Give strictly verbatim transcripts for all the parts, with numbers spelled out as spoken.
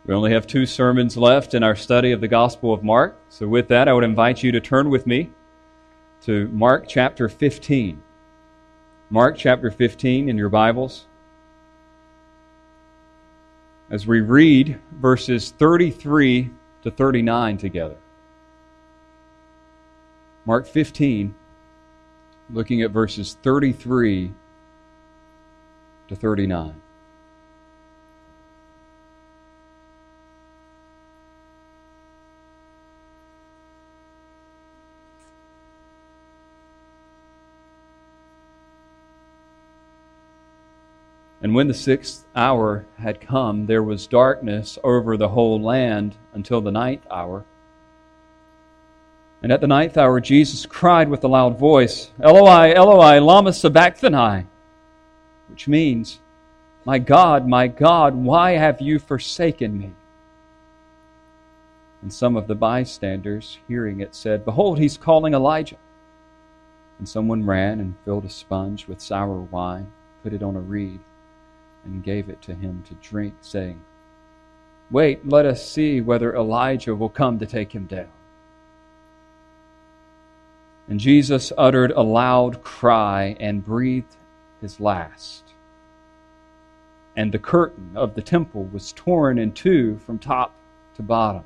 We only have two sermons left in our study of the Gospel of Mark. So with that, I would invite you to turn with me to Mark chapter fifteen. Mark chapter fifteen in your Bibles. As we read verses thirty-three to thirty-nine together. Mark fifteen, looking at verses thirty-three to thirty-nine. And when the sixth hour had come, there was darkness over the whole land until the ninth hour. And at the ninth hour Jesus cried with a loud voice, Eloi, Eloi, lama sabachthani, which means, My God, my God, why have you forsaken me? And some of the bystanders, hearing it, said, Behold, he's calling Elijah. And someone ran and filled a sponge with sour wine, put it on a reed, and gave it to him to drink, saying, Wait, let us see whether Elijah will come to take him down. And Jesus uttered a loud cry and breathed his last. And the curtain of the temple was torn in two from top to bottom.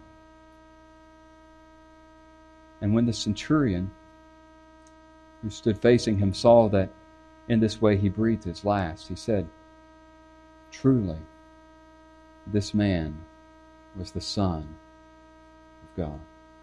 And when the centurion who stood facing him saw that in this way he breathed his last, he said, Truly, this man was the Son of God.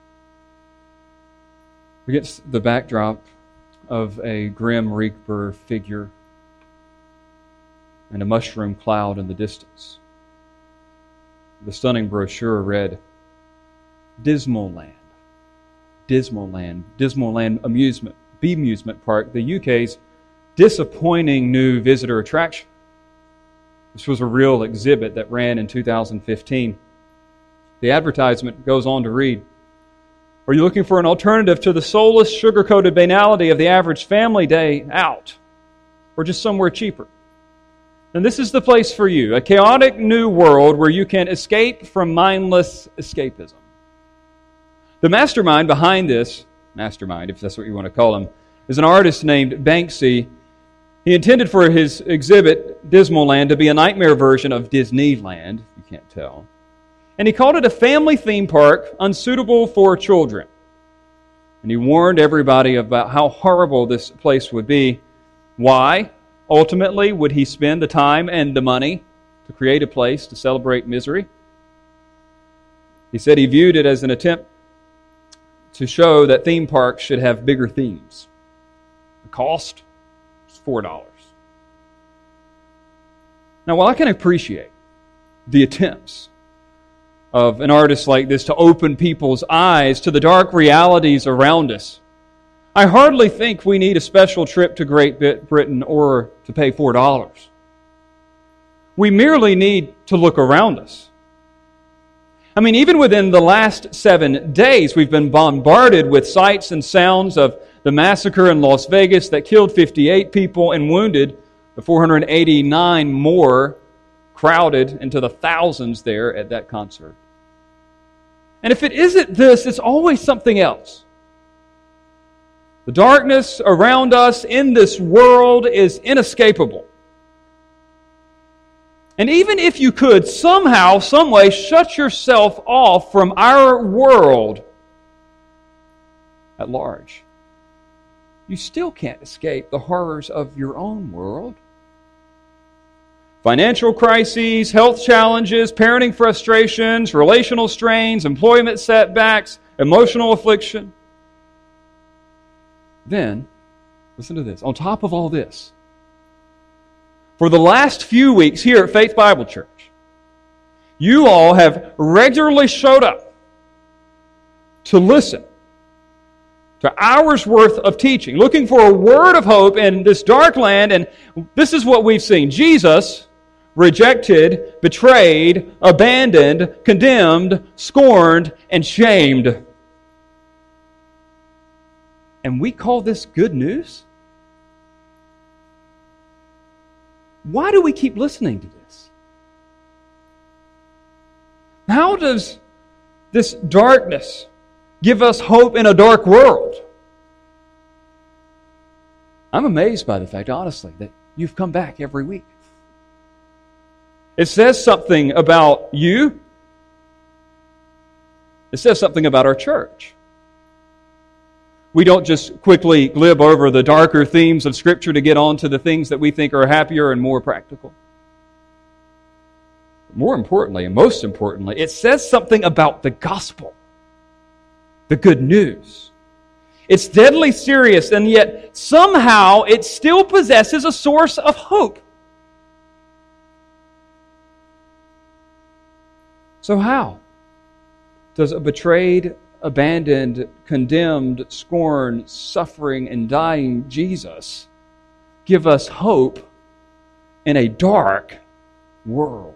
Against the backdrop of a grim reaper figure and a mushroom cloud in the distance, the stunning brochure read, Dismal Land. Dismal Land. Dismal Land Amusement, Bemusement Park, the U K's disappointing new visitor attraction. This was a real exhibit that ran in two thousand fifteen. The advertisement goes on to read, Are you looking for an alternative to the soulless, sugar-coated banality of the average family day out? Or just somewhere cheaper? Then this is the place for you, a chaotic new world where you can escape from mindless escapism. The mastermind behind this, mastermind, if that's what you want to call him, is an artist named Banksy. He intended for his exhibit, Dismal Land, to be a nightmare version of Disneyland, you can't tell. And he called it a family theme park unsuitable for children. And he warned everybody about how horrible this place would be. Why, ultimately, would he spend the time and the money to create a place to celebrate misery? He said he viewed it as an attempt to show that theme parks should have bigger themes. The cost? four dollars. Now, while I can appreciate the attempts of an artist like this to open people's eyes to the dark realities around us, I hardly think we need a special trip to Great Britain or to pay four dollars. We merely need to look around us. I mean, even within the last seven days, we've been bombarded with sights and sounds of the massacre in Las Vegas that killed fifty-eight people and wounded the four hundred eighty-nine more crowded into the thousands there at that concert. And if it isn't this, it's always something else. The darkness around us in this world is inescapable. And even if you could somehow, some way, shut yourself off from our world at large, you still can't escape the horrors of your own world. Financial crises, health challenges, parenting frustrations, relational strains, employment setbacks, emotional affliction. Then, listen to this. On top of all this, for the last few weeks here at Faith Bible Church, you all have regularly showed up to listen to hours worth of teaching, looking for a word of hope in this dark land, and this is what we've seen. Jesus rejected, betrayed, abandoned, condemned, scorned, and shamed. And we call this good news? Why do we keep listening to this? How how does this darkness give us hope in a dark world? I'm amazed by the fact, honestly, that you've come back every week. It says something about you. It says something about our church. We don't just quickly glib over the darker themes of Scripture to get on to the things that we think are happier and more practical. More importantly, and most importantly, it says something about the gospel, the good news. It's deadly serious, and yet somehow it still possesses a source of hope. So how does a betrayed, abandoned, condemned, scorned, suffering, and dying Jesus give us hope in a dark world?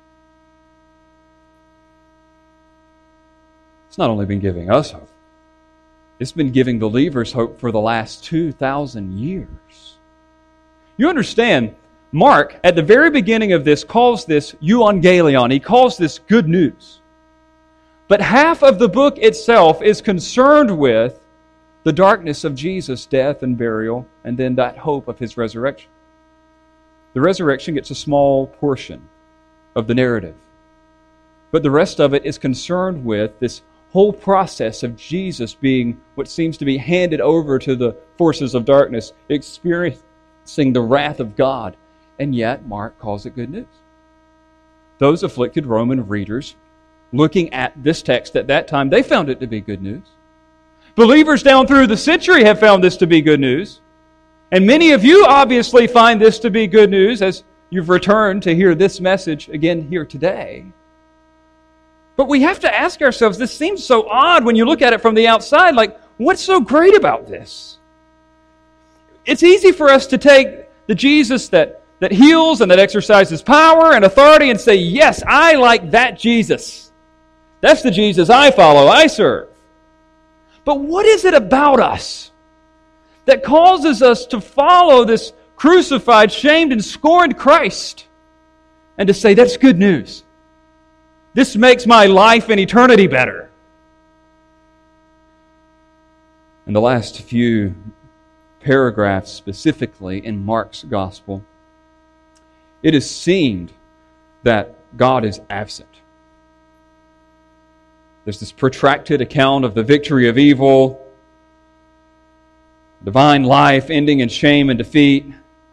It's not only been giving us hope, it's been giving believers hope for the last two thousand years. You understand, Mark, at the very beginning of this, calls this euangelion. He calls this good news. But half of the book itself is concerned with the darkness of Jesus' death and burial, and then that hope of His resurrection. The resurrection gets a small portion of the narrative. But the rest of it is concerned with this whole process of Jesus being what seems to be handed over to the forces of darkness, experiencing the wrath of God. And yet, Mark calls it good news. Those afflicted Roman readers, looking at this text at that time, they found it to be good news. Believers down through the century have found this to be good news. And many of you obviously find this to be good news as you've returned to hear this message again here today. But we have to ask ourselves, this seems so odd when you look at it from the outside, like, what's so great about this? It's easy for us to take the Jesus that, that heals and that exercises power and authority and say, yes, I like that Jesus. That's the Jesus I follow, I serve. But what is it about us that causes us to follow this crucified, shamed, and scorned Christ and to say, that's good news? This makes my life and eternity better. In the last few paragraphs, specifically in Mark's Gospel, it has seemed that God is absent. There's this protracted account of the victory of evil, divine life ending in shame and defeat.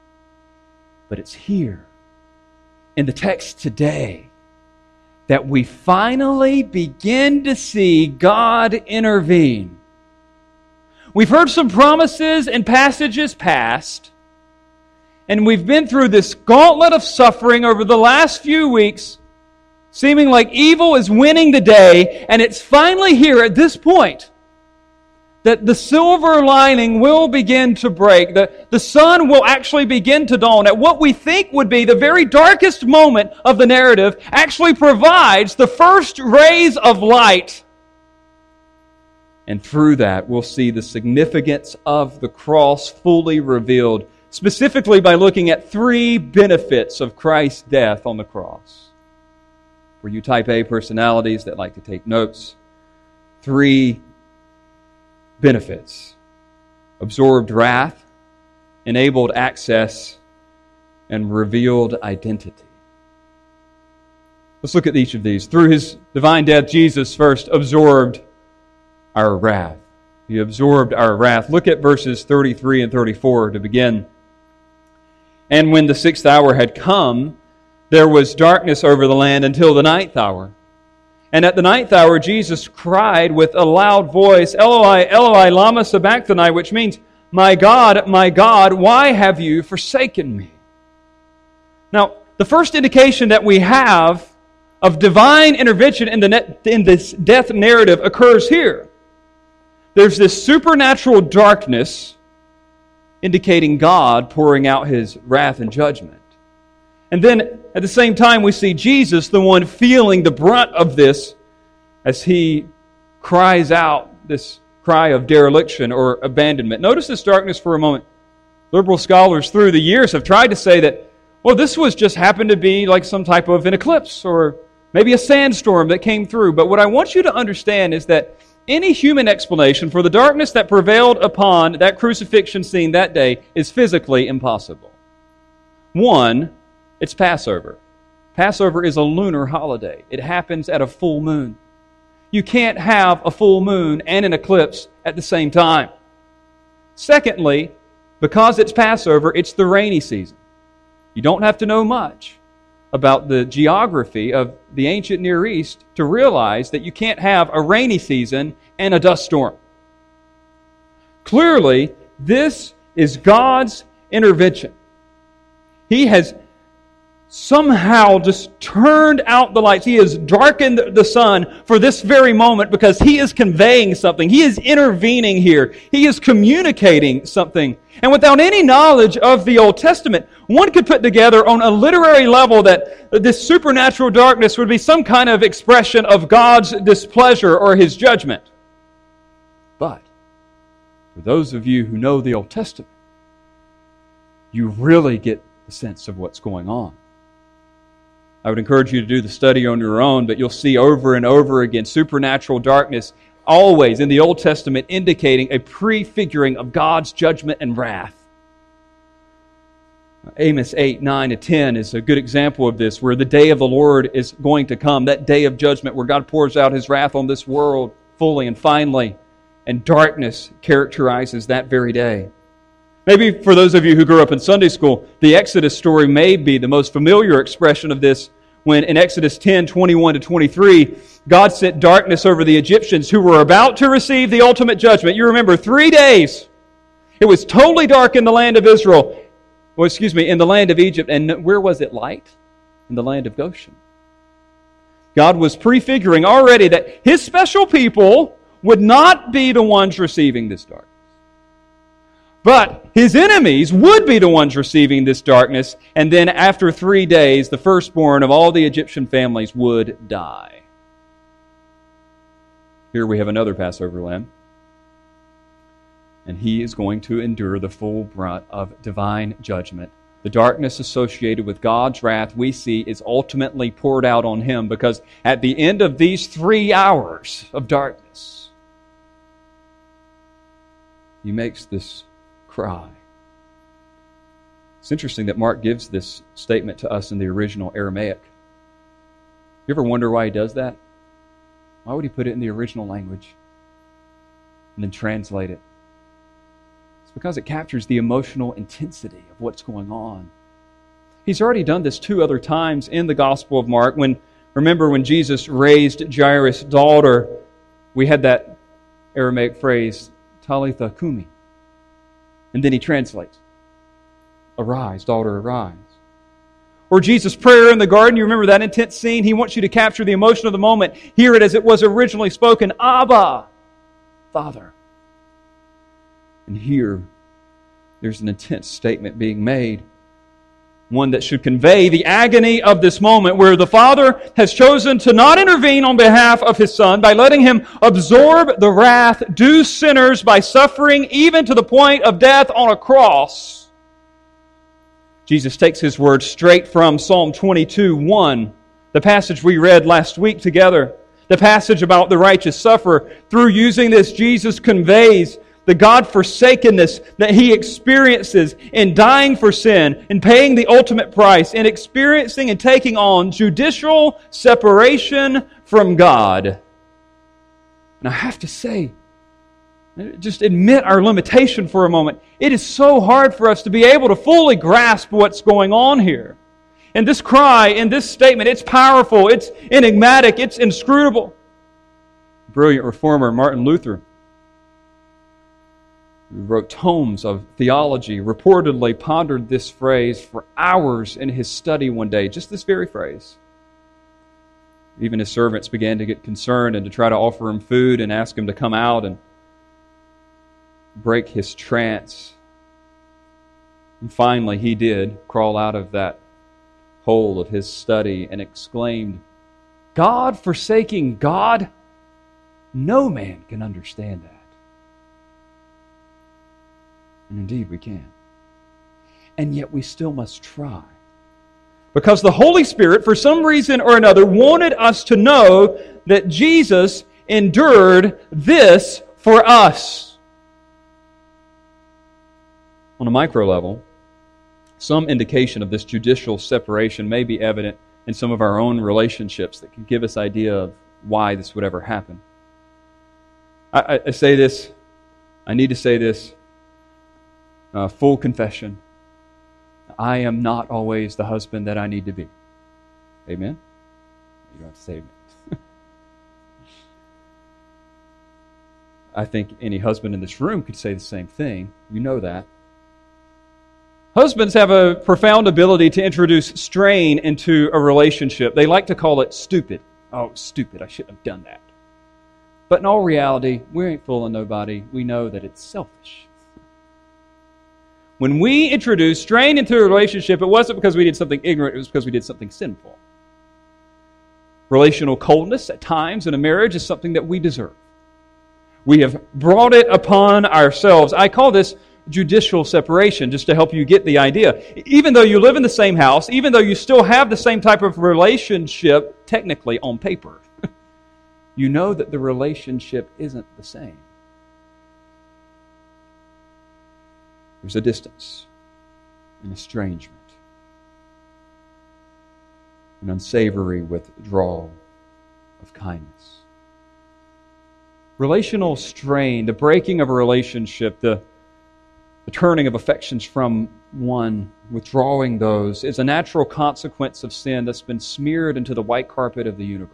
But it's here, in the text today, that we finally begin to see God intervene. We've heard some promises in passages past, and we've been through this gauntlet of suffering over the last few weeks, seeming like evil is winning the day, and it's finally here at this point that the silver lining will begin to break. The, the sun will actually begin to dawn. At what we think would be the very darkest moment of the narrative actually provides the first rays of light. And through that, we'll see the significance of the cross fully revealed, specifically by looking at three benefits of Christ's death on the cross. For you type A personalities that like to take notes, three benefits: absorbed wrath, enabled access, and revealed identity. Let's look at each of these. Through His divine death, Jesus first absorbed our wrath. He absorbed our wrath. Look at verses thirty-three and thirty-four to begin. And when the sixth hour had come, there was darkness over the land until the ninth hour. And at the ninth hour, Jesus cried with a loud voice, Eloi, Eloi, lama sabachthani, which means, My God, my God, why have you forsaken me? Now, the first indication that we have of divine intervention in, the net, in this death narrative occurs here. There's this supernatural darkness indicating God pouring out His wrath and judgment. And then, at the same time, we see Jesus, the one feeling the brunt of this, as He cries out this cry of dereliction or abandonment. Notice this darkness for a moment. Liberal scholars through the years have tried to say that, well, this was just happened to be like some type of an eclipse or maybe a sandstorm that came through. But what I want you to understand is that any human explanation for the darkness that prevailed upon that crucifixion scene that day is physically impossible. One, it's Passover. Passover is a lunar holiday. It happens at a full moon. You can't have a full moon and an eclipse at the same time. Secondly, because it's Passover, it's the rainy season. You don't have to know much about the geography of the ancient Near East to realize that you can't have a rainy season and a dust storm. Clearly, this is God's intervention. He has somehow just turned out the lights. He has darkened the sun for this very moment because He is conveying something. He is intervening here. He is communicating something. And without any knowledge of the Old Testament, one could put together on a literary level that this supernatural darkness would be some kind of expression of God's displeasure or His judgment. But for those of you who know the Old Testament, you really get the sense of what's going on. I would encourage you to do the study on your own, but you'll see over and over again supernatural darkness always in the Old Testament indicating a prefiguring of God's judgment and wrath. Amos eight, nine, and ten is a good example of this, where the day of the Lord is going to come, that day of judgment where God pours out His wrath on this world fully and finally, and darkness characterizes that very day. Maybe for those of you who grew up in Sunday school, the Exodus story may be the most familiar expression of this, when in Exodus ten, twenty-one to twenty-three, God sent darkness over the Egyptians who were about to receive the ultimate judgment. You remember, three days. It was totally dark in the land of Israel. Well, excuse me, in the land of Egypt. And where was it light? In the land of Goshen. God was prefiguring already that His special people would not be the ones receiving this darkness. But His enemies would be the ones receiving this darkness, and then after three days, the firstborn of all the Egyptian families would die. Here we have another Passover lamb, and He is going to endure the full brunt of divine judgment. The darkness associated with God's wrath we see is ultimately poured out on Him, because at the end of these three hours of darkness, He makes this cry. It's interesting that Mark gives this statement to us in the original Aramaic. You ever wonder why he does that? Why would he put it in the original language and then translate it? It's because it captures the emotional intensity of what's going on. He's already done this two other times in the Gospel of Mark. When, remember when Jesus raised Jairus' daughter, we had that Aramaic phrase, Talitha Kumi. And then he translates, arise, daughter, arise. Or Jesus' prayer in the garden, you remember that intense scene? He wants you to capture the emotion of the moment. Hear it as it was originally spoken, Abba, Father. And here, there's an intense statement being made. One that should convey the agony of this moment, where the Father has chosen to not intervene on behalf of His Son by letting Him absorb the wrath due sinners by suffering even to the point of death on a cross. Jesus takes His words straight from Psalm twenty-two, one, the passage we read last week together, the passage about the righteous sufferer. Through using this, Jesus conveys the God-forsakenness that He experiences in dying for sin, in paying the ultimate price, in experiencing and taking on judicial separation from God. And I have to say, just admit our limitation for a moment. It is so hard for us to be able to fully grasp what's going on here. And this cry, in this statement, it's powerful, it's enigmatic, it's inscrutable. Brilliant reformer Martin Luther, who wrote tomes of theology, reportedly pondered this phrase for hours in his study one day, just this very phrase. Even his servants began to get concerned and to try to offer him food and ask him to come out and break his trance. And finally he did crawl out of that hole of his study and exclaimed, God forsaking God? No man can understand that. And indeed we can. And yet we still must try. Because the Holy Spirit, for some reason or another, wanted us to know that Jesus endured this for us. On a micro level, some indication of this judicial separation may be evident in some of our own relationships that can give us idea of why this would ever happen. I, I, I say this, I need to say this, uh, full confession. I am not always the husband that I need to be. Amen? You don't have to say amen. I think any husband in this room could say the same thing. You know that. Husbands have a profound ability to introduce strain into a relationship. They like to call it stupid. Oh, stupid, I shouldn't have done that. But in all reality, we ain't fooling nobody. We know that it's selfish. When we introduce strain into a relationship, it wasn't because we did something ignorant, it was because we did something sinful. Relational coldness at times in a marriage is something that we deserve. We have brought it upon ourselves. I call this judicial separation, just to help you get the idea. Even though you live in the same house, even though you still have the same type of relationship, technically on paper, you know that the relationship isn't the same. There's a distance, an estrangement, an unsavory withdrawal of kindness. Relational strain, the breaking of a relationship, the, the turning of affections from one, withdrawing those, is a natural consequence of sin that's been smeared into the white carpet of the universe.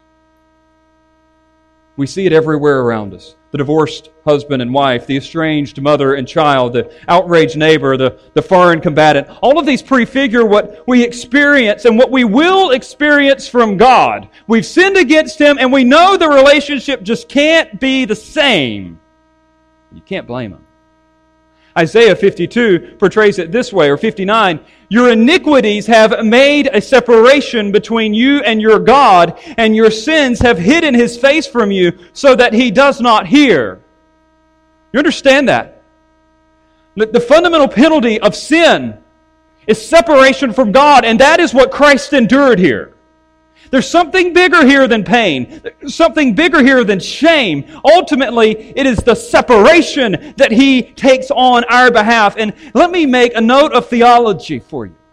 We see it everywhere around us. The divorced husband and wife, the estranged mother and child, the outraged neighbor, the, the foreign combatant. All of these prefigure what we experience and what we will experience from God. We've sinned against Him and we know the relationship just can't be the same. You can't blame Him. Isaiah fifty-two portrays it this way, or fifty-nine. Your iniquities have made a separation between you and your God, and your sins have hidden His face from you so that He does not hear. You understand that? The fundamental penalty of sin is separation from God, and that is what Christ endured here. There's something bigger here than pain, something bigger here than shame. Ultimately, it is the separation that He takes on our behalf. And let me make a note of theology for you.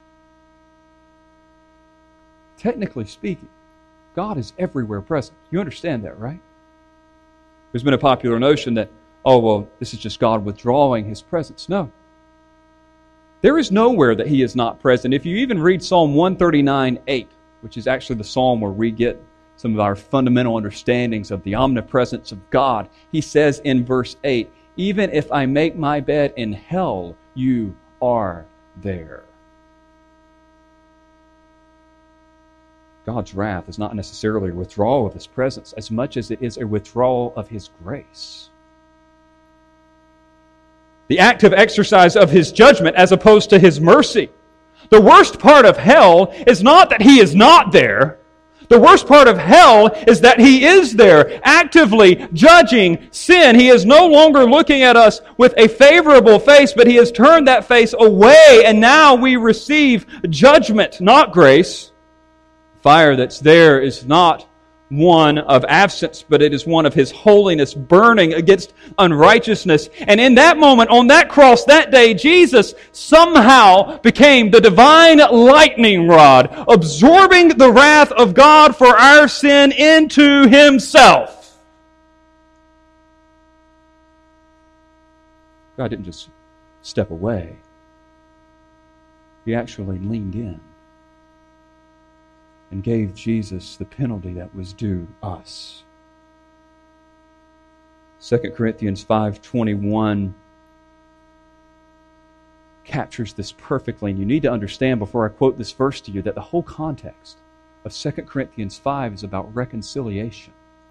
Technically speaking, God is everywhere present. You understand that, right? There's been a popular notion that, oh, well, this is just God withdrawing His presence. No. There is nowhere that He is not present. If you even read Psalm one thirty-nine eight, which is actually the psalm where we get some of our fundamental understandings of the omnipresence of God. He says in verse eight, even if I make my bed in hell, you are there. God's wrath is not necessarily a withdrawal of His presence as much as it is a withdrawal of His grace. The active exercise of His judgment as opposed to His mercy. The worst part of hell is not that He is not there. The worst part of hell is that He is there, actively judging sin. He is no longer looking at us with a favorable face, but He has turned that face away, and now we receive judgment, not grace. The fire that's there is not one of absence, but it is one of His holiness burning against unrighteousness. And in that moment, on that cross, that day, Jesus somehow became the divine lightning rod, absorbing the wrath of God for our sin into Himself. God didn't just step away. He actually leaned in and gave Jesus the penalty that was due us. Second Corinthians five twenty-one captures this perfectly, and you need to understand before I quote this verse to you that the whole context of Second Corinthians five is about reconciliation,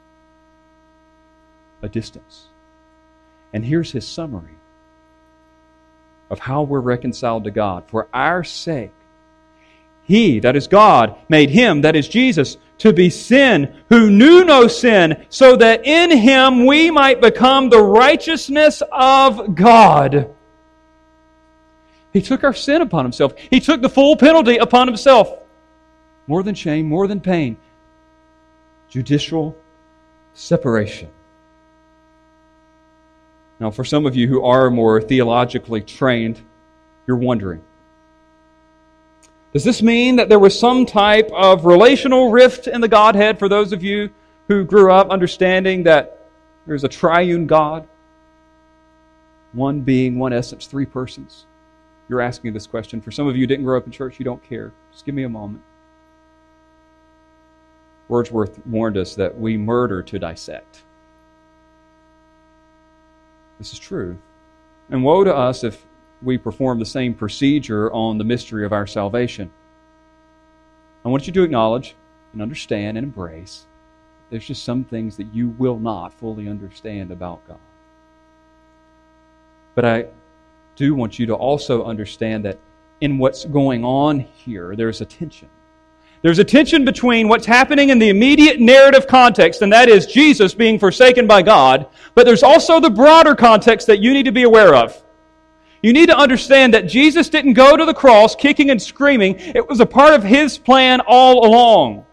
a distance. And here's his summary of how we're reconciled to God. For our sake, He, that is God, made Him, that is Jesus, to be sin, who knew no sin, so that in Him we might become the righteousness of God. He took our sin upon Himself. He took the full penalty upon Himself. More than shame, more than pain. Judicial separation. Now, for some of you who are more theologically trained, you're wondering, does this mean that there was some type of relational rift in the Godhead for those of you who grew up understanding that there's a triune God? One being, one essence, three persons. You're asking this question. For some of you who didn't grow up in church, you don't care. Just give me a moment. Wordsworth warned us that we murder to dissect. This is true. And woe to us if we perform the same procedure on the mystery of our salvation. I want you to acknowledge and understand and embrace there's just some things that you will not fully understand about God. But I do want you to also understand that in what's going on here, there's a tension. There's a tension between what's happening in the immediate narrative context, and that is Jesus being forsaken by God, but there's also the broader context that you need to be aware of. You need to understand that Jesus didn't go to the cross kicking and screaming. It was a part of His plan all along.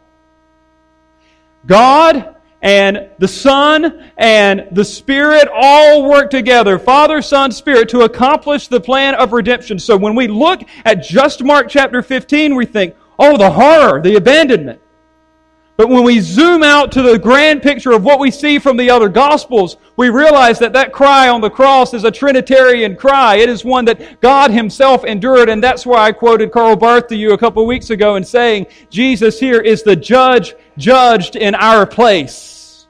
God and the Son and the Spirit all work together, Father, Son, Spirit, to accomplish the plan of redemption. So when we look at just Mark chapter fifteen, we think, oh, the horror, the abandonment. But when we zoom out to the grand picture of what we see from the other Gospels, we realize that that cry on the cross is a Trinitarian cry. It is one that God Himself endured, and that's why I quoted Karl Barth to you a couple of weeks ago in saying, Jesus here is the judge judged in our place.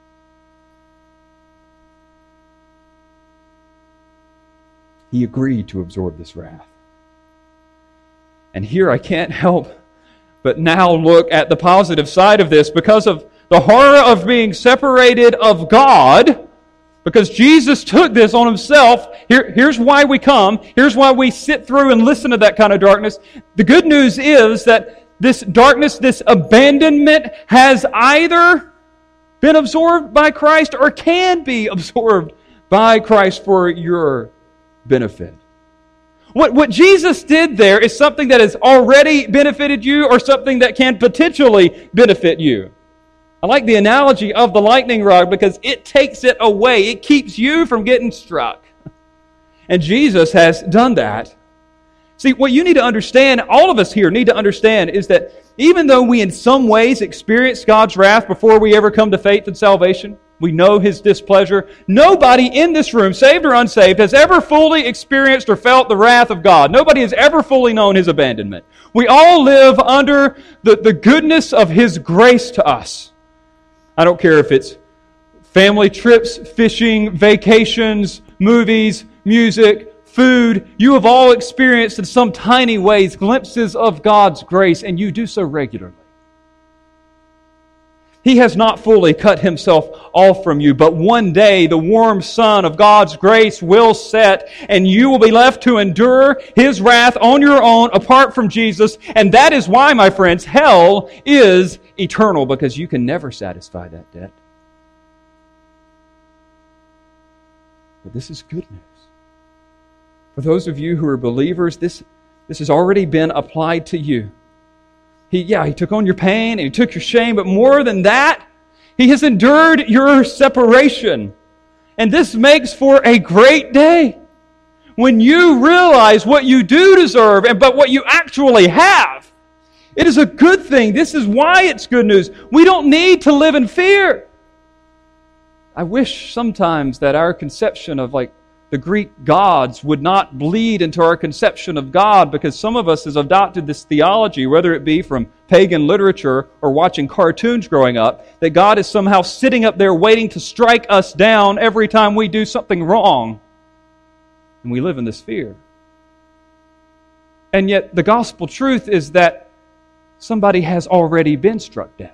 He agreed to absorb this wrath. And here I can't help but now look at the positive side of this because of the horror of being separated of God, because Jesus took this on Himself. Here, here's why we come. Here's why we sit through and listen to that kind of darkness. The good news is that this darkness, this abandonment has either been absorbed by Christ or can be absorbed by Christ for your benefit. What, what Jesus did there is something that has already benefited you or something that can potentially benefit you. I like the analogy of the lightning rod because it takes it away. It keeps you from getting struck. And Jesus has done that. See, what you need to understand, all of us here need to understand, is that even though we in some ways experience God's wrath before we ever come to faith and salvation, we know His displeasure, nobody in this room, saved or unsaved, has ever fully experienced or felt the wrath of God. Nobody has ever fully known His abandonment. We all live under the, the goodness of His grace to us. I don't care if it's family trips, fishing, vacations, movies, music, food. You have all experienced in some tiny ways glimpses of God's grace, and you do so regularly. He has not fully cut Himself off from you, but one day the warm sun of God's grace will set, and you will be left to endure His wrath on your own apart from Jesus. And that is why, my friends, hell is eternal, because you can never satisfy that debt. But this is good news. For those of you who are believers, this, this has already been applied to you. He, yeah, He took on your pain and He took your shame, but more than that, He has endured your separation. And this makes for a great day when you realize what you do deserve, and but what you actually have. It is a good thing. This is why it's good news. We don't need to live in fear. I wish sometimes that our conception of like the Greek gods would not bleed into our conception of God, because some of us has adopted this theology, whether it be from pagan literature or watching cartoons growing up, that God is somehow sitting up there waiting to strike us down every time we do something wrong. And we live in this fear. And yet the gospel truth is that somebody has already been struck down.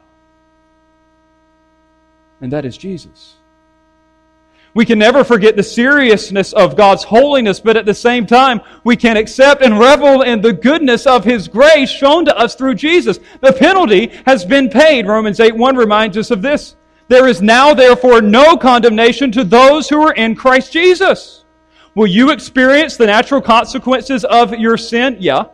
And that is Jesus. We can never forget the seriousness of God's holiness, but at the same time, we can accept and revel in the goodness of His grace shown to us through Jesus. The penalty has been paid. Romans eight one reminds us of this. There is now, therefore, no condemnation to those who are in Christ Jesus. Will you experience the natural consequences of your sin? Yeah.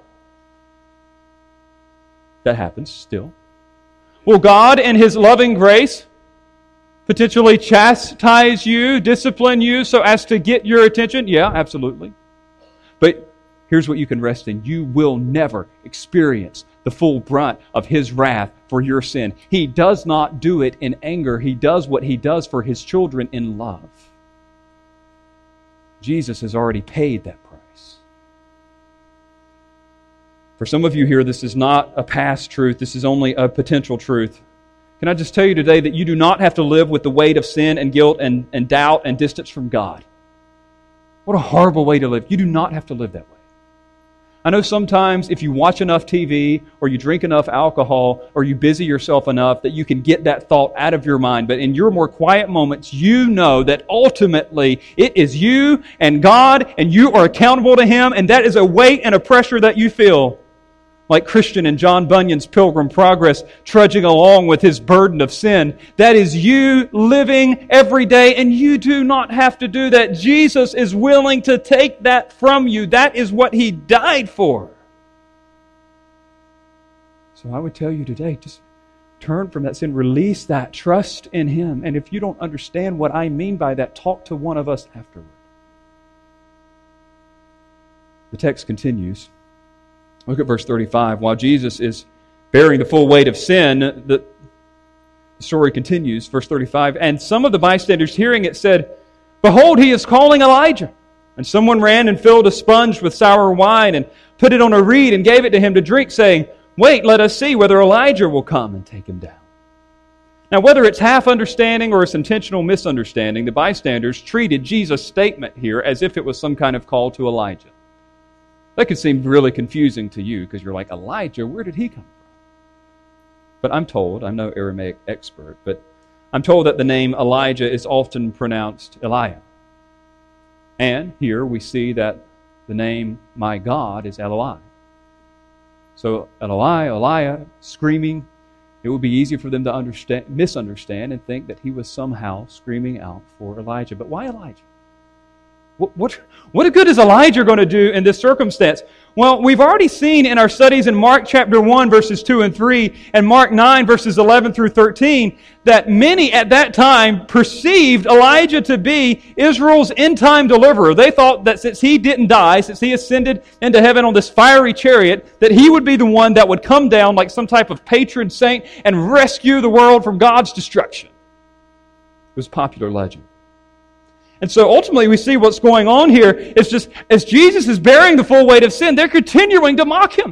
That happens still. Will God in His loving grace potentially chastise you, discipline you so as to get your attention? Yeah, absolutely. But here's what you can rest in. You will never experience the full brunt of His wrath for your sin. He does not do it in anger. He does what He does for His children in love. Jesus has already paid that price. For some of you here, this is not a past truth. This is only a potential truth. Can I just tell you today that you do not have to live with the weight of sin and guilt and, and doubt and distance from God. What a horrible way to live. You do not have to live that way. I know sometimes if you watch enough T V or you drink enough alcohol or you busy yourself enough that you can get that thought out of your mind. But in your more quiet moments, you know that ultimately it is you and God and you are accountable to Him, and that is a weight and a pressure that you feel. Like Christian in John Bunyan's Pilgrim Progress, trudging along with his burden of sin. That is you living every day, and you do not have to do that. Jesus is willing to take that from you. That is what He died for. So I would tell you today, just turn from that sin, release that, trust in Him. And if you don't understand what I mean by that, talk to one of us afterward. The text continues. Look at verse thirty-five. While Jesus is bearing the full weight of sin, the story continues. Verse thirty-five. And some of the bystanders hearing it said, "Behold, he is calling Elijah." And someone ran and filled a sponge with sour wine and put it on a reed and gave it to him to drink, saying, "Wait, let us see whether Elijah will come and take him down." Now, whether it's half understanding or it's intentional misunderstanding, the bystanders treated Jesus' statement here as if it was some kind of call to Elijah. That could seem really confusing to you because you're like, Elijah, where did he come from? But I'm told, I'm no Aramaic expert, but I'm told that the name Elijah is often pronounced Eliah. And here we see that the name my God is Eloi. So Eloi, Eliah, screaming, it would be easy for them to understand, misunderstand and think that he was somehow screaming out for Elijah. But why Elijah? What, what, what good is Elijah going to do in this circumstance? Well, we've already seen in our studies in Mark chapter one, verses two and three, and Mark nine, verses eleven through thirteen, that many at that time perceived Elijah to be Israel's end-time deliverer. They thought that since he didn't die, since he ascended into heaven on this fiery chariot, that he would be the one that would come down like some type of patron saint and rescue the world from God's destruction. It was popular legend. And so ultimately we see what's going on here is just as Jesus is bearing the full weight of sin, they're continuing to mock Him.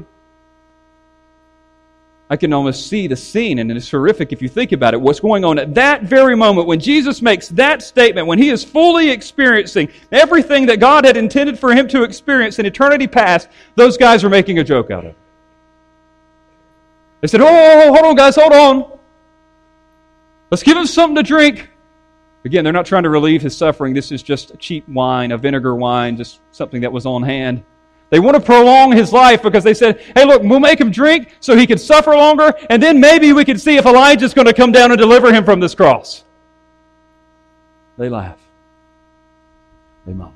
I can almost see the scene, and it's horrific if you think about it. What's going on at that very moment when Jesus makes that statement, when He is fully experiencing everything that God had intended for Him to experience in eternity past, those guys are making a joke out of it. They said, oh, hold on guys, hold on. Let's give Him something to drink. Again, they're not trying to relieve His suffering. This is just a cheap wine, a vinegar wine, just something that was on hand. They want to prolong His life because they said, hey, look, we'll make Him drink so He can suffer longer, and then maybe we can see if Elijah's going to come down and deliver Him from this cross. They laugh. They mock.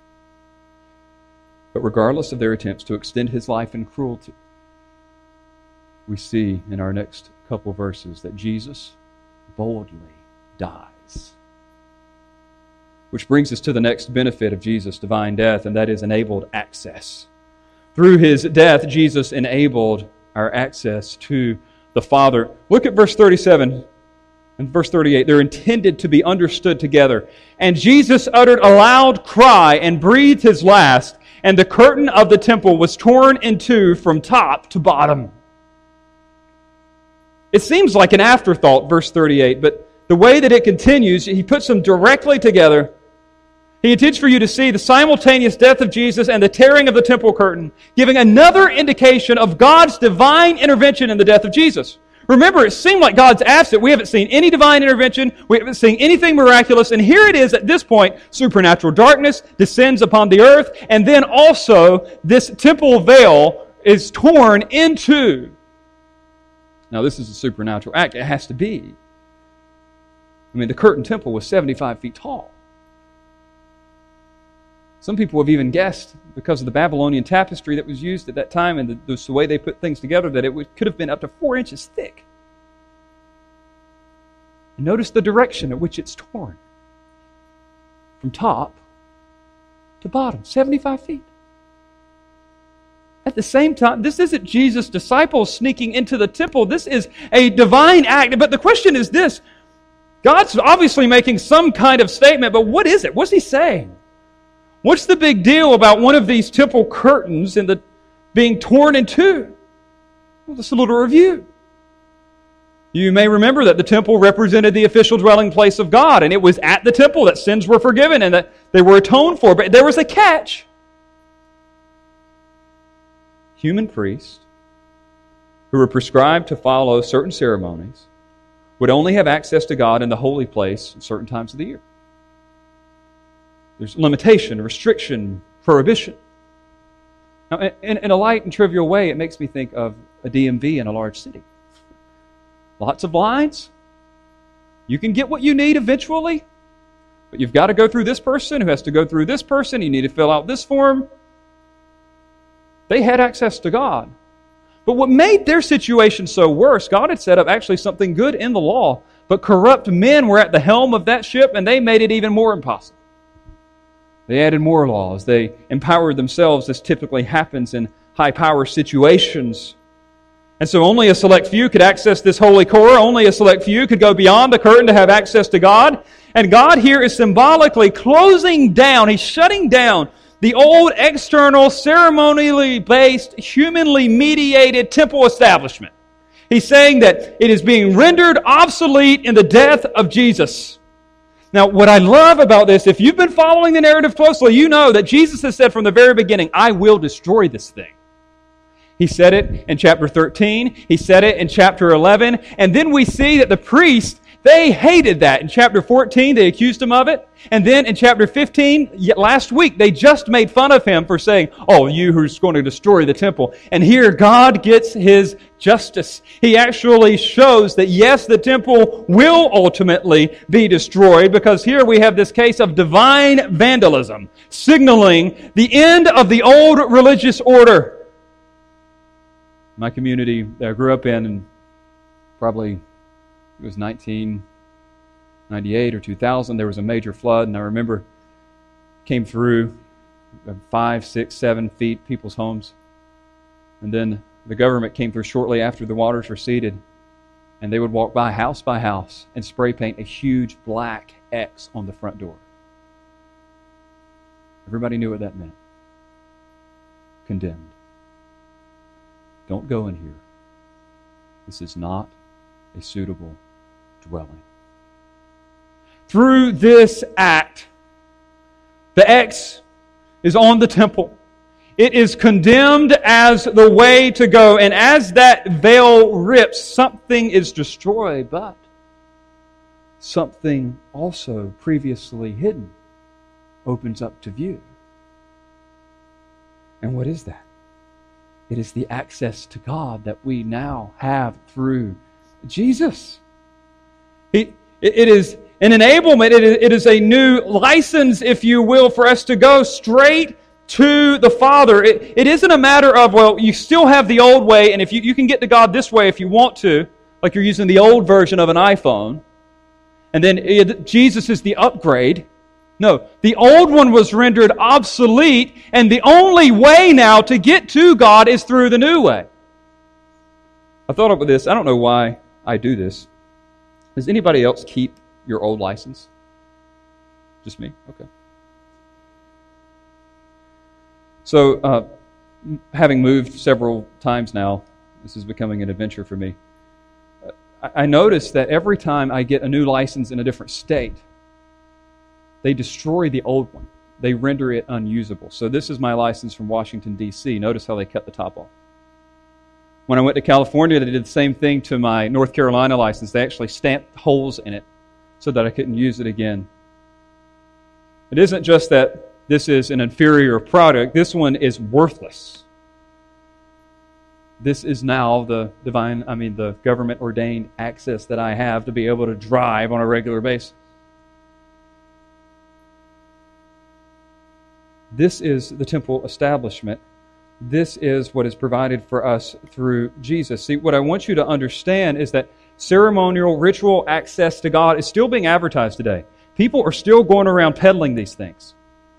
But regardless of their attempts to extend His life in cruelty, we see in our next couple verses that Jesus boldly dies. Which brings us to the next benefit of Jesus' divine death, and that is enabled access. Through His death, Jesus enabled our access to the Father. Look at verse thirty-seven and verse thirty-eight. They're intended to be understood together. And Jesus uttered a loud cry and breathed His last, and the curtain of the temple was torn in two from top to bottom. It seems like an afterthought, verse thirty-eight, but the way that it continues, He puts them directly together. He intends for you to see the simultaneous death of Jesus and the tearing of the temple curtain, giving another indication of God's divine intervention in the death of Jesus. Remember, it seemed like God's absent. We haven't seen any divine intervention. We haven't seen anything miraculous. And here it is at this point, supernatural darkness descends upon the earth. And then also, this temple veil is torn in two. Now, this is a supernatural act. It has to be. I mean, the curtain temple was seventy-five feet tall. Some people have even guessed, because of the Babylonian tapestry that was used at that time and the, the way they put things together, that it would, could have been up to four inches thick. And notice the direction at which it's torn. From top to bottom, seventy-five feet. At the same time, this isn't Jesus' disciples sneaking into the temple. This is a divine act. But the question is this. God's obviously making some kind of statement, but what is it? What's He saying? What's the big deal about one of these temple curtains and the being torn in two? Well, just a little review. You may remember that the temple represented the official dwelling place of God, and it was at the temple that sins were forgiven and that they were atoned for. But there was a catch. Human priests who were prescribed to follow certain ceremonies would only have access to God in the holy place at certain times of the year. There's limitation, restriction, prohibition. Now, in, in a light and trivial way, it makes me think of a D M V in a large city. Lots of lines. You can get what you need eventually, but you've got to go through this person who has to go through this person. You need to fill out this form. They had access to God. But what made their situation so worse, God had set up actually something good in the law, but corrupt men were at the helm of that ship, and they made it even more impossible. They added more laws. They empowered themselves, as typically happens in high-power situations. And so only a select few could access this holy core. Only a select few could go beyond the curtain to have access to God. And God here is symbolically closing down. He's shutting down the old external, ceremonially based, humanly mediated temple establishment. He's saying that it is being rendered obsolete in the death of Jesus. Now, what I love about this, if you've been following the narrative closely, you know that Jesus has said from the very beginning, I will destroy this thing. He said it in chapter thirteen. He said it in chapter eleven. And then we see that the priests, they hated that. In chapter fourteen, they accused him of it. And then in chapter fifteen, last week, they just made fun of him for saying, oh, you who's going to destroy the temple. And here, God gets His justice. He actually shows that, yes, the temple will ultimately be destroyed, because here we have this case of divine vandalism, signaling the end of the old religious order. My community that I grew up in, and probably it was nineteen ninety-eight or two thousand, there was a major flood, and I remember came through five, six, seven feet people's homes. And then the government came through shortly after the waters receded, and they would walk by house by house and spray paint a huge black X on the front door. Everybody knew what that meant. Condemned. Don't go in here. This is not a suitable dwelling. Through this act, the X is on the temple. It is condemned as the way to go. And as that veil rips, something is destroyed, but something also previously hidden opens up to view. And what is that? It is the access to God that we now have through Jesus. He, it is an enablement. It is, it is a new license, if you will, for us to go straight to the Father. It, it isn't a matter of, well, you still have the old way, and if you, you can get to God this way if you want to, like you're using the old version of an iPhone, and then it, Jesus is the upgrade. No, the old one was rendered obsolete, and the only way now to get to God is through the new way. I thought about this. I don't know why I do this. Does anybody else keep your old license? Just me? Okay. So, uh, having moved several times now, this is becoming an adventure for me. I, I notice that every time I get a new license in a different state, they destroy the old one. They render it unusable. So this is my license from Washington, D C Notice how they cut the top off. When I went to California, they did the same thing to my North Carolina license. They actually stamped holes in it so that I couldn't use it again. It isn't just that this is an inferior product. This one is worthless. This is now the divine, I mean the government-ordained access that I have to be able to drive on a regular basis. This is the temple establishment. This is what is provided for us through Jesus. See, what I want you to understand is that ceremonial, ritual access to God is still being advertised today. People are still going around peddling these things.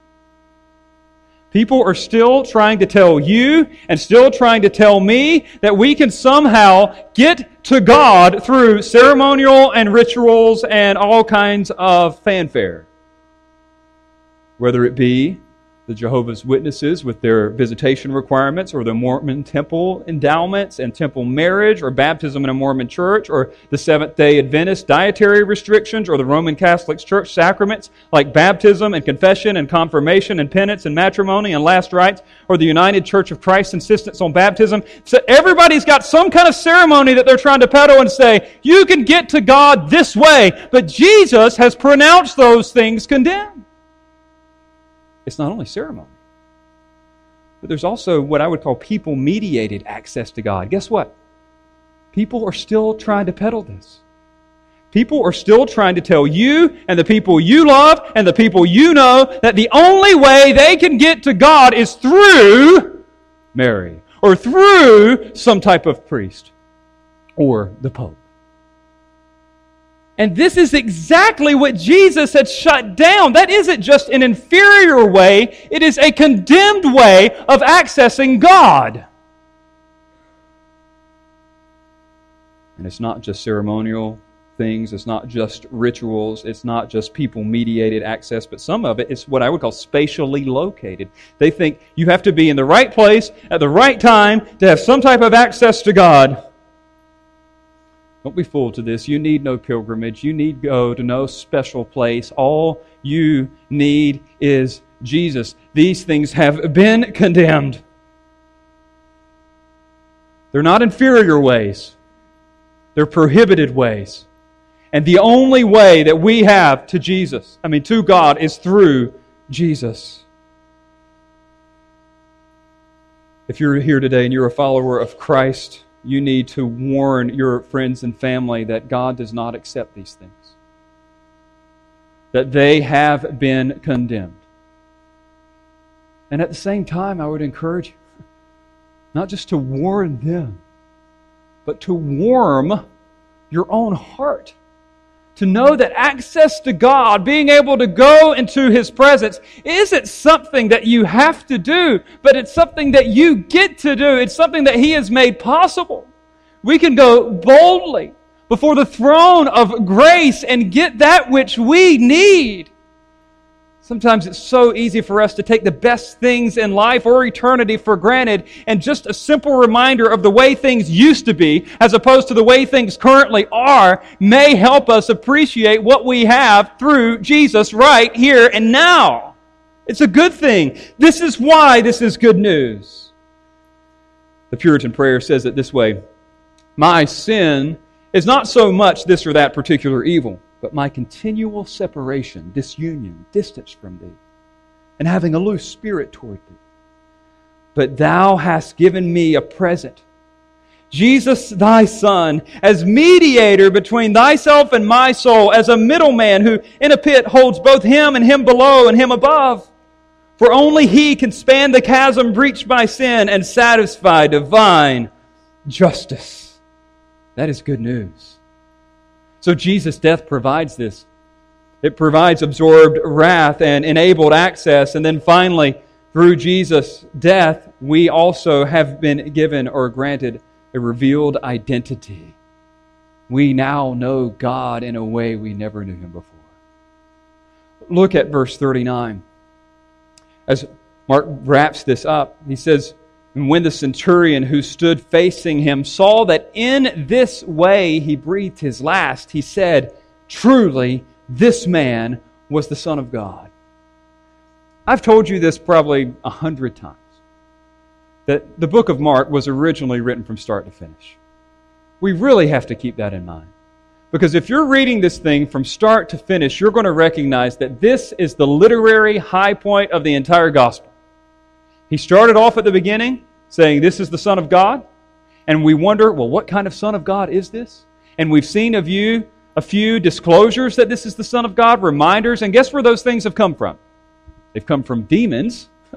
People are still trying to tell you and still trying to tell me that we can somehow get to God through ceremonial and rituals and all kinds of fanfare. Whether it be the Jehovah's Witnesses with their visitation requirements, or the Mormon temple endowments and temple marriage, or baptism in a Mormon church, or the Seventh-day Adventist dietary restrictions, or the Roman Catholic Church sacraments like baptism and confession and confirmation and penance and matrimony and last rites, or the United Church of Christ's insistence on baptism. So everybody's got some kind of ceremony that they're trying to peddle and say, you can get to God this way, but Jesus has pronounced those things condemned. It's not only ceremony, but there's also what I would call people-mediated access to God. Guess what? People are still trying to peddle this. People are still trying to tell you and the people you love and the people you know that the only way they can get to God is through Mary or through some type of priest or the Pope. And this is exactly what Jesus had shut down. That isn't just an inferior way. It is a condemned way of accessing God. And it's not just ceremonial things. It's not just rituals. It's not just people-mediated access. But some of it is what I would call spatially located. They think you have to be in the right place at the right time to have some type of access to God. Don't be fooled to this. You need no pilgrimage. You need go to no special place. All you need is Jesus. These things have been condemned. They're not inferior ways. They're prohibited ways. And the only way that we have to Jesus, I mean to God, is through Jesus. If you're here today and you're a follower of Christ, you need to warn your friends and family that God does not accept these things. That they have been condemned. And at the same time, I would encourage you not just to warn them, but to warm your own heart. To know that access to God, being able to go into His presence, isn't something that you have to do, but it's something that you get to do. It's something that He has made possible. We can go boldly before the throne of grace and get that which we need. Sometimes it's so easy for us to take the best things in life or eternity for granted, and just a simple reminder of the way things used to be as opposed to the way things currently are may help us appreciate what we have through Jesus right here and now. It's a good thing. This is why this is good news. The Puritan prayer says it this way: my sin is not so much this or that particular evil, but my continual separation, disunion, distance from Thee, and having a loose spirit toward Thee. But Thou hast given me a present, Jesus Thy Son, as mediator between Thyself and my soul, as a middleman who in a pit holds both Him and Him below and Him above. For only He can span the chasm breached by sin and satisfy divine justice. That is good news. So Jesus' death provides this. It provides absorbed wrath and enabled access. And then finally, through Jesus' death, we also have been given or granted a revealed identity. We now know God in a way we never knew Him before. Look at verse thirty-nine. As Mark wraps this up, he says, and when the centurion who stood facing him saw that in this way he breathed his last, he said, truly, this man was the Son of God. I've told you this probably a hundred times, that the book of Mark was originally written from start to finish. We really have to keep that in mind. Because if you're reading this thing from start to finish, you're going to recognize that this is the literary high point of the entire gospel. He started off at the beginning saying, this is the Son of God. And we wonder, well, what kind of Son of God is this? And we've seen of you a few disclosures that this is the Son of God, reminders. And guess where those things have come from? They've come from demons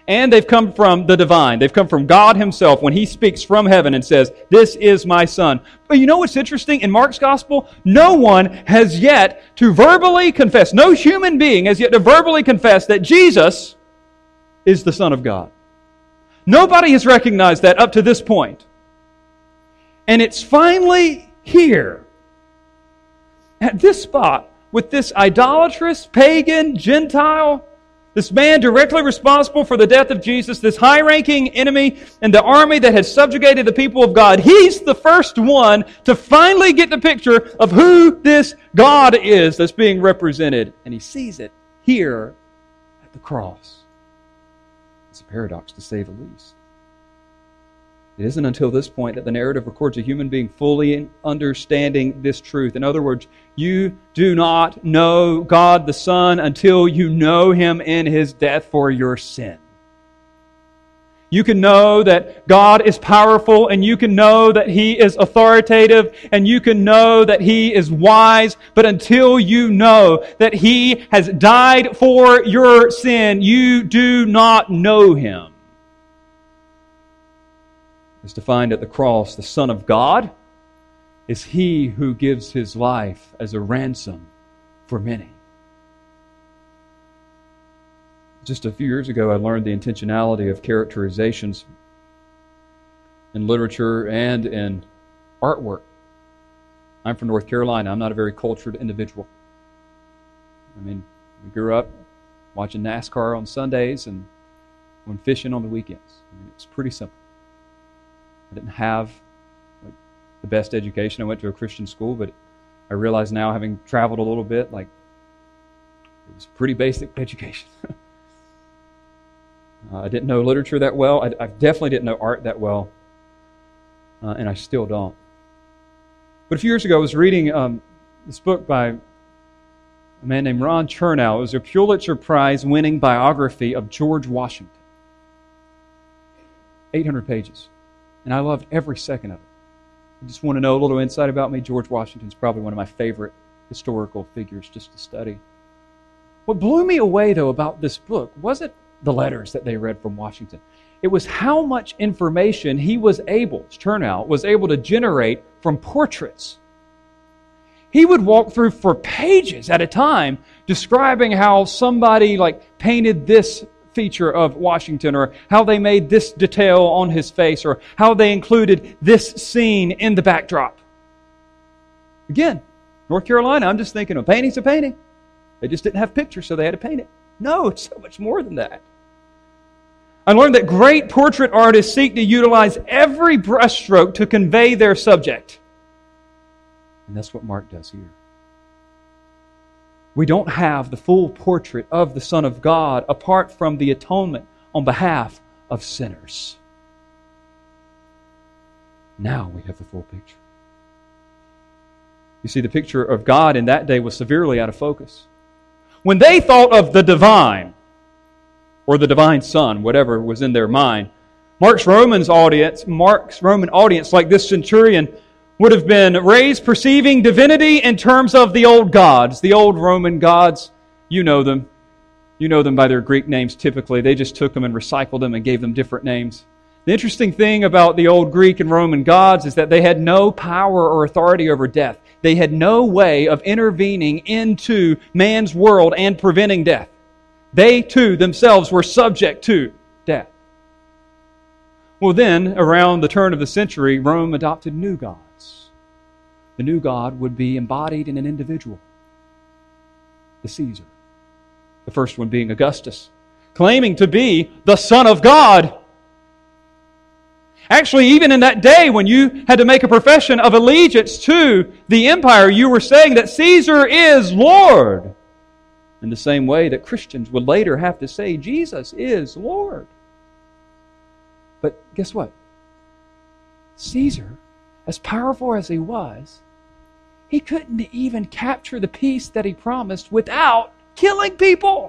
and they've come from the divine. They've come from God Himself when He speaks from heaven and says, "This is my Son." But you know what's interesting? In Mark's Gospel, no one has yet to verbally confess, no human being has yet to verbally confess that Jesus is the Son of God. Nobody has recognized that up to this point. And it's finally here, at this spot, with this idolatrous, pagan, Gentile, this man directly responsible for the death of Jesus, this high-ranking enemy in the army that has subjugated the people of God. He's the first one to finally get the picture of who this God is that's being represented. And he sees it here at the cross. It's a paradox, to say the least. It isn't until this point that the narrative records a human being fully understanding this truth. In other words, you do not know God the Son until you know Him in His death for your sin. You can know that God is powerful, and you can know that He is authoritative, and you can know that He is wise, but until you know that He has died for your sin, you do not know Him. As defined at the cross, the Son of God is He who gives His life as a ransom for many. Just a few years ago, I learned the intentionality of characterizations in literature and in artwork. I'm from North Carolina. I'm not a very cultured individual. I mean, we grew up watching NASCAR on Sundays and going fishing on the weekends. I mean, it's pretty simple. I didn't have like, the best education. I went to a Christian school, but I realize now, having traveled a little bit, like it was pretty basic education. uh, I didn't know literature that well. I, I definitely didn't know art that well, uh, and I still don't. But a few years ago, I was reading um, this book by a man named Ron Chernow. It was a Pulitzer Prize-winning biography of George Washington. eight hundred pages. And I loved every second of it. You just want to know a little insight about me? George Washington's probably one of my favorite historical figures just to study. What blew me away, though, about this book wasn't the letters that they read from Washington. It was how much information he was able, Chernow, was able to generate from portraits. He would walk through for pages at a time describing how somebody like painted this feature of Washington, or how they made this detail on his face, or how they included this scene in the backdrop. Again, North Carolina, I'm just thinking a painting's a painting. They just didn't have pictures, so they had to paint it. No, it's so much more than that. I learned that great portrait artists seek to utilize every brushstroke to convey their subject. And that's what Mark does here. We don't have the full portrait of the Son of God apart from the atonement on behalf of sinners. Now we have the full picture. You see, the picture of God in that day was severely out of focus. When they thought of the divine, or the divine Son, whatever was in their mind, Mark's Roman's audience, Mark's Roman audience, like this centurion, would have been raised perceiving divinity in terms of the old gods. The old Roman gods, you know them. You know them by their Greek names typically. They just took them and recycled them and gave them different names. The interesting thing about the old Greek and Roman gods is that they had no power or authority over death. They had no way of intervening into man's world and preventing death. They too themselves were subject to death. Well then, around the turn of the century, Rome adopted new gods. The new God would be embodied in an individual, the Caesar. The first one being Augustus, claiming to be the Son of God. Actually, even in that day when you had to make a profession of allegiance to the empire, you were saying that Caesar is Lord. In the same way that Christians would later have to say Jesus is Lord. But guess what? Caesar, as powerful as he was, he couldn't even capture the peace that he promised without killing people.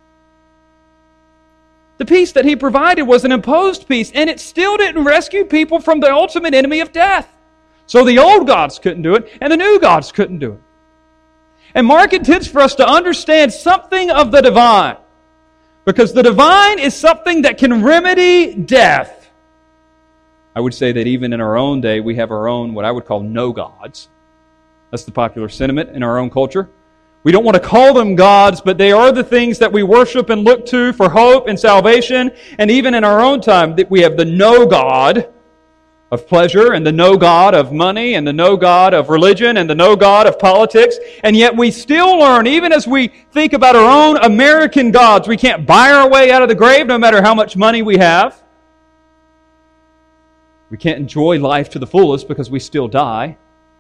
The peace that he provided was an imposed peace, and it still didn't rescue people from the ultimate enemy of death. So the old gods couldn't do it, and the new gods couldn't do it. And Mark intends for us to understand something of the divine, Because the divine is something that can remedy death. I would say that even in our own day, we have our own, what I would call no-gods. That's the popular sentiment in our own culture. We don't want to call them gods, but they are the things that we worship and look to for hope and salvation. And even in our own time, we have the no-God of pleasure, and the no God of money, and the no God of religion, and the no God of politics. And yet we still learn, even as we think about our own American gods, we can't buy our way out of the grave no matter how much money we have. We can't enjoy life to the fullest because we still die.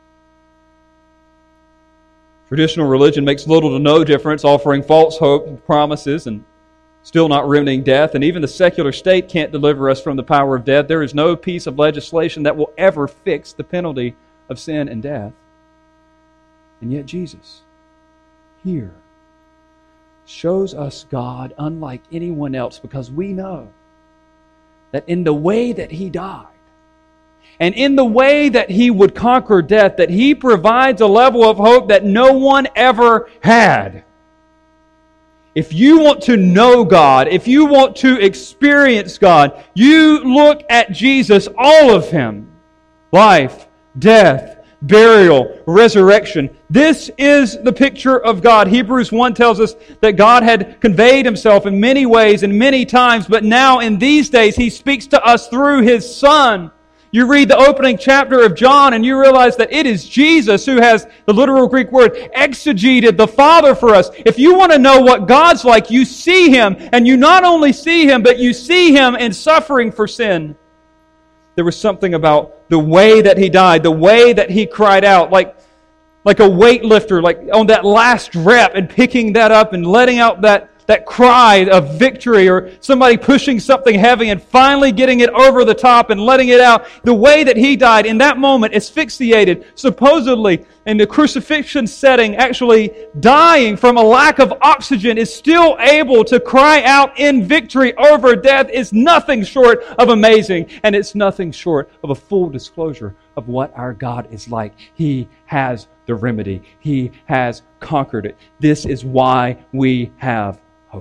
Traditional religion makes little to no difference, offering false hope and promises and still not remedying death. And even the secular state can't deliver us from the power of death. There is no piece of legislation that will ever fix the penalty of sin and death. And yet Jesus, here, shows us God unlike anyone else, because we know that in the way that He died, and in the way that He would conquer death, that He provides a level of hope that no one ever had. If you want to know God, if you want to experience God, you look at Jesus, all of Him. Life, death, burial, resurrection. This is the picture of God. Hebrews one tells us that God had conveyed Himself in many ways and many times, but now in these days He speaks to us through His Son. You read the opening chapter of John and you realize that it is Jesus who has, the literal Greek word, exegeted the Father for us. If you want to know what God's like, you see Him, and you not only see Him, but you see Him in suffering for sin. There was something about the way that He died, the way that He cried out, like, like a weightlifter, like on that last rep and picking that up and letting out that that cry of victory, or somebody pushing something heavy and finally getting it over the top and letting it out. The way that He died in that moment, asphyxiated, supposedly in the crucifixion setting, actually dying from a lack of oxygen, is still able to cry out in victory over death, is nothing short of amazing. And it's nothing short of a full disclosure of what our God is like. He has the remedy. He has conquered it. This is why we have hope.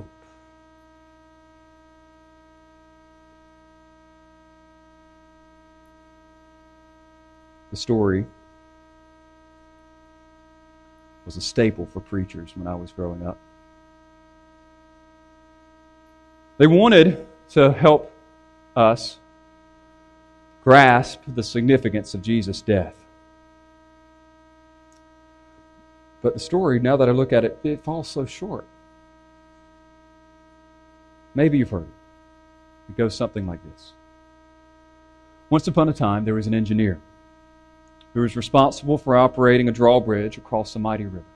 The story was a staple for preachers when I was growing up. They wanted to help us grasp the significance of Jesus' death. But the story, now that I look at it, it falls so short. Maybe you've heard it. It goes something like this. Once upon a time, there was an engineer who was responsible for operating a drawbridge across the mighty river.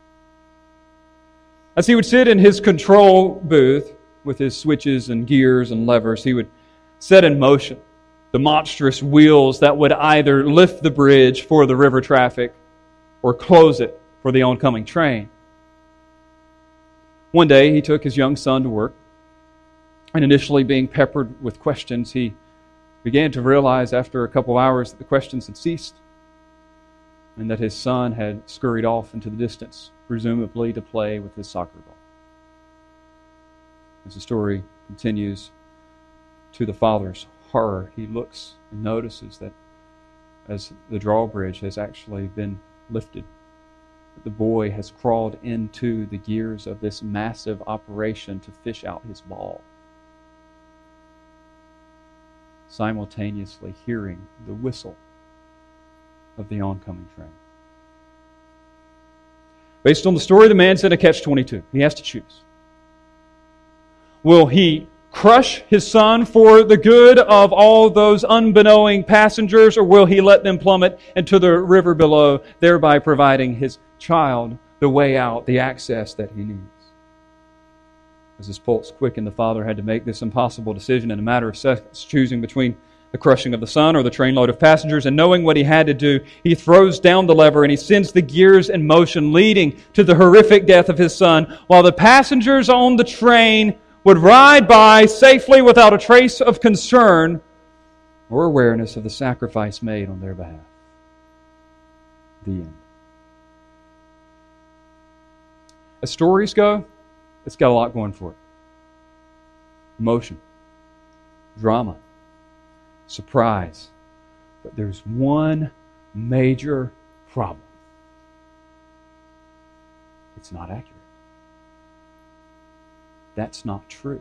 As he would sit in his control booth with his switches and gears and levers, he would set in motion the monstrous wheels that would either lift the bridge for the river traffic or close it for the oncoming train. One day, he took his young son to work, and initially being peppered with questions, he began to realize after a couple hours that the questions had ceased and that his son had scurried off into the distance, presumably to play with his soccer ball. As the story continues, to the father's horror, he looks and notices that as the drawbridge has actually been lifted, the boy has crawled into the gears of this massive operation to fish out his ball, simultaneously hearing the whistle of the oncoming train. Based on the story, the man's in a catch twenty-two. He has to choose. Will he crush his son for the good of all those unbeknowing passengers, or will he let them plummet into the river below, thereby providing his child the way out, the access that he needs? As his pulse quickened, the father had to make this impossible decision in a matter of seconds, choosing between the crushing of the son or the trainload of passengers. And knowing what he had to do, he throws down the lever and he sends the gears in motion, leading to the horrific death of his son, while the passengers on the train would ride by safely without a trace of concern or awareness of the sacrifice made on their behalf. The end. As stories go, it's got a lot going for it. emotion, drama, surprise. But there's one major problem. It's not accurate. That's not true.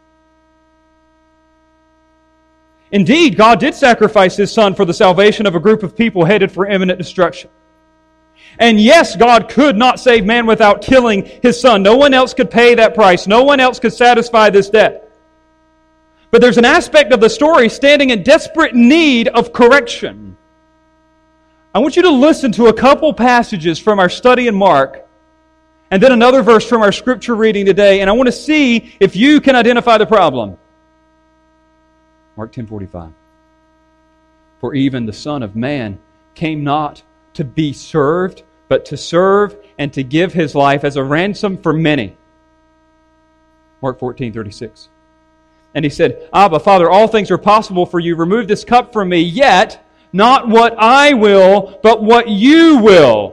Indeed, God did sacrifice His Son for the salvation of a group of people headed for imminent destruction. And yes, God could not save man without killing His Son. No one else could pay that price. No one else could satisfy this debt. But there's an aspect of the story standing in desperate need of correction. I want you to listen to a couple passages from our study in Mark, and then another verse from our scripture reading today, and I want to see if you can identify the problem. Mark ten forty-five. For even the Son of Man came not to be served, but to serve and to give His life as a ransom for many. Mark fourteen thirty-six. And He said, Abba, Father, all things are possible for You. Remove this cup from Me, yet not what I will, but what You will.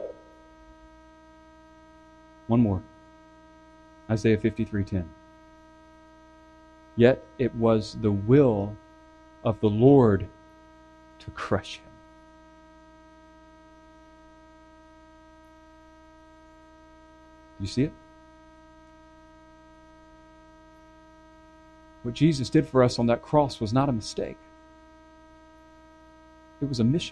One more. Isaiah fifty-three ten. Yet it was the will of the Lord to crush Him. You see it? What Jesus did for us on that cross was not a mistake. It was a mission.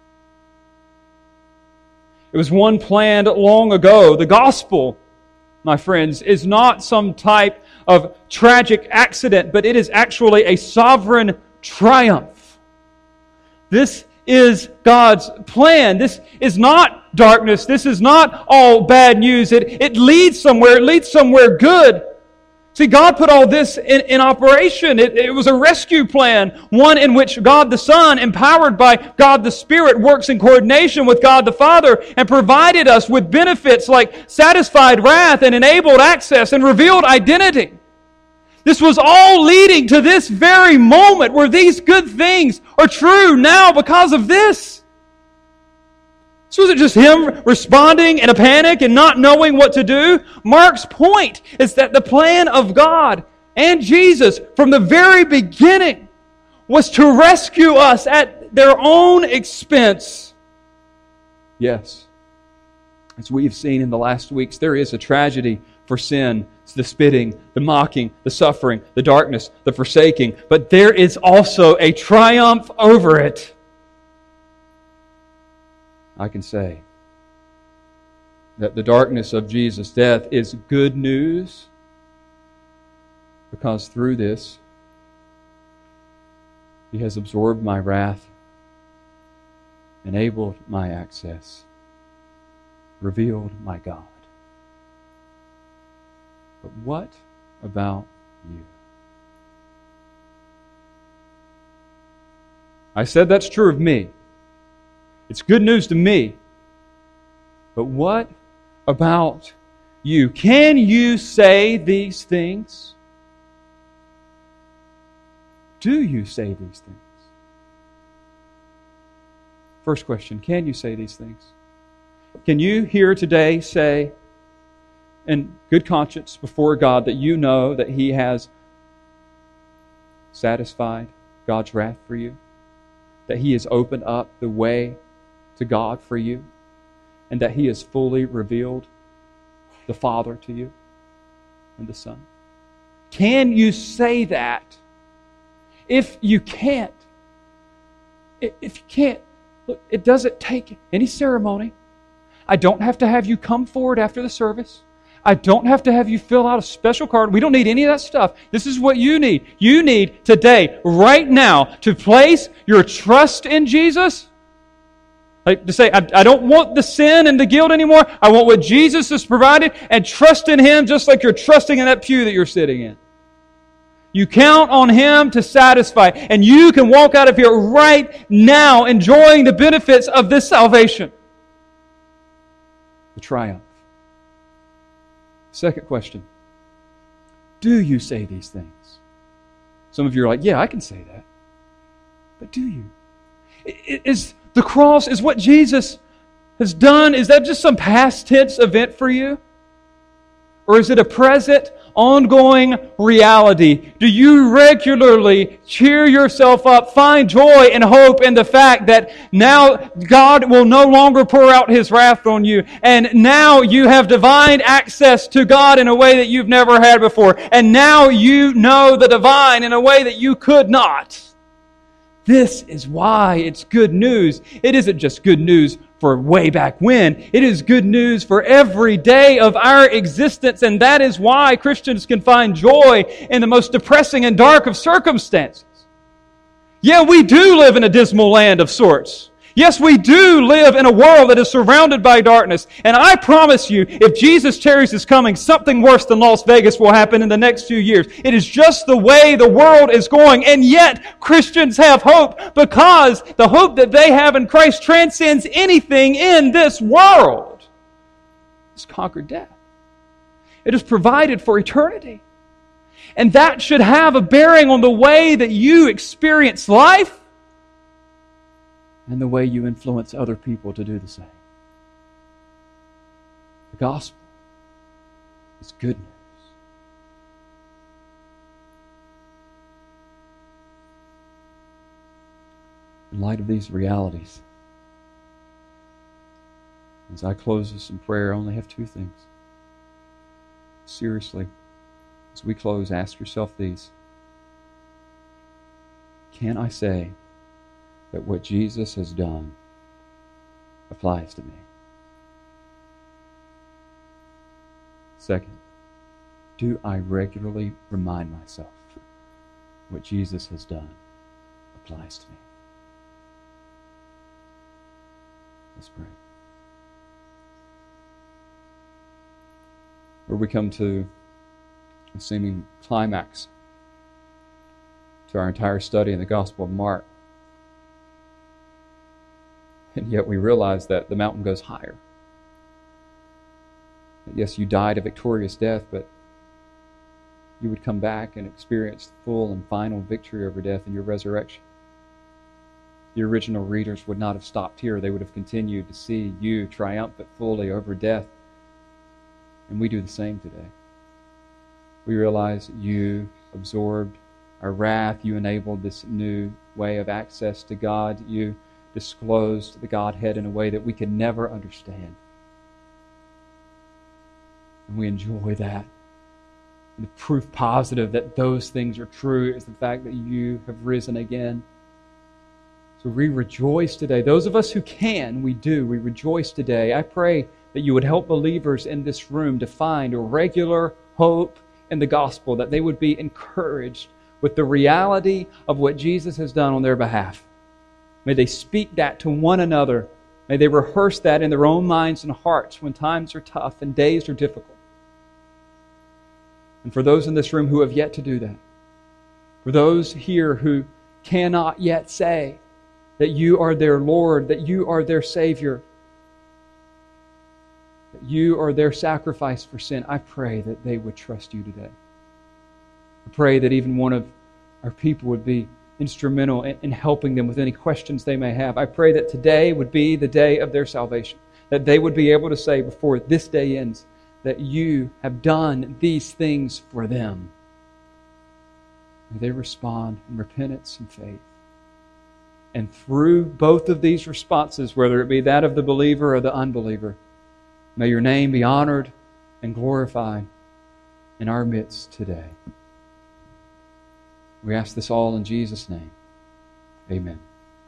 It was one planned long ago. The gospel, my friends, is not some type of tragic accident, but it is actually a sovereign triumph. This is God's plan. This is not darkness. This is not all bad news. It, it leads somewhere. It leads somewhere good. See, God put all this in, in operation. It, it was a rescue plan, one in which God the Son, empowered by God the Spirit, works in coordination with God the Father and provided us with benefits like satisfied wrath and enabled access and revealed identity. This was all leading to this very moment where these good things are true now because of this. This wasn't just Him responding in a panic and not knowing what to do. Mark's point is that the plan of God and Jesus from the very beginning was to rescue us at their own expense. Yes, as we've seen in the last weeks, there is a tragedy for sin. It's the spitting, the mocking, the suffering, the darkness, the forsaking. But there is also a triumph over it. I can say that the darkness of Jesus' death is good news because through this, He has absorbed my wrath, enabled my access, revealed my God. But what about you? I said that's true of me. It's good news to me. But what about you? Can you say these things? Do you say these things? First question, can you say these things? Can you here today say, in good conscience before God, that you know that He has satisfied God's wrath for you? That He has opened up the way to God for you? And that He has fully revealed the Father to you and the Son? Can you say that? If you can't, if you can't, look, it doesn't take any ceremony. I don't have to have you come forward after the service. I don't have to have you fill out a special card. We don't need any of that stuff. This is what you need. You need today, right now, to place your trust in Jesus. Like to say, I, I don't want the sin and the guilt anymore. I want what Jesus has provided, and trust in Him just like you're trusting in that pew that you're sitting in. You count on Him to satisfy, and you can walk out of here right now enjoying the benefits of this salvation. The triumph. Second question. Do you say these things? Some of you are like, yeah, I can say that. But do you? Is the cross, is what Jesus has done, is that just some past tense event for you? Or is it a present, ongoing reality? Do you regularly cheer yourself up, find joy and hope in the fact that now God will no longer pour out His wrath on you, and now you have divine access to God in a way that you've never had before, and now you know the divine in a way that you could not? This is why it's good news. It isn't just good news for way back when. It is good news for every day of our existence, and that is why Christians can find joy in the most depressing and dark of circumstances. Yeah, we do live in a dismal land of sorts. Yes, we do live in a world that is surrounded by darkness. And I promise you, if Jesus tarries His coming, something worse than Las Vegas will happen in the next few years. It is just the way the world is going. And yet, Christians have hope because the hope that they have in Christ transcends anything in this world. It's conquered death. It is provided for eternity. And that should have a bearing on the way that you experience life and the way you influence other people to do the same. The gospel is good news. In light of these realities, as I close this in prayer, I only have two things. Seriously, as we close, ask yourself these. Can I say that what Jesus has done applies to me? Second, do I regularly remind myself what Jesus has done applies to me? Let's pray. Where we come to a seeming climax to our entire study in the Gospel of Mark. And yet we realize that the mountain goes higher. That yes, you died a victorious death, but you would come back and experience the full and final victory over death in your resurrection. The original readers would not have stopped here. They would have continued to see you triumphant fully over death. And we do the same today. We realize you absorbed our wrath. You enabled this new way of access to God. You disclosed the Godhead in a way that we could never understand. And we enjoy that. And the proof positive that those things are true is the fact that you have risen again. So we rejoice today. Those of us who can, we do. We rejoice today. I pray that you would help believers in this room to find a regular hope in the gospel, that they would be encouraged with the reality of what Jesus has done on their behalf. May they speak that to one another. May they rehearse that in their own minds and hearts when times are tough and days are difficult. And for those in this room who have yet to do that, for those here who cannot yet say that you are their Lord, that you are their Savior, that you are their sacrifice for sin, I pray that they would trust you today. I pray that even one of our people would be instrumental in helping them with any questions they may have. I pray that today would be the day of their salvation, that they would be able to say before this day ends that you have done these things for them. May they respond in repentance and faith. And through both of these responses, whether it be that of the believer or the unbeliever, may your name be honored and glorified in our midst today. We ask this all in Jesus' name. Amen.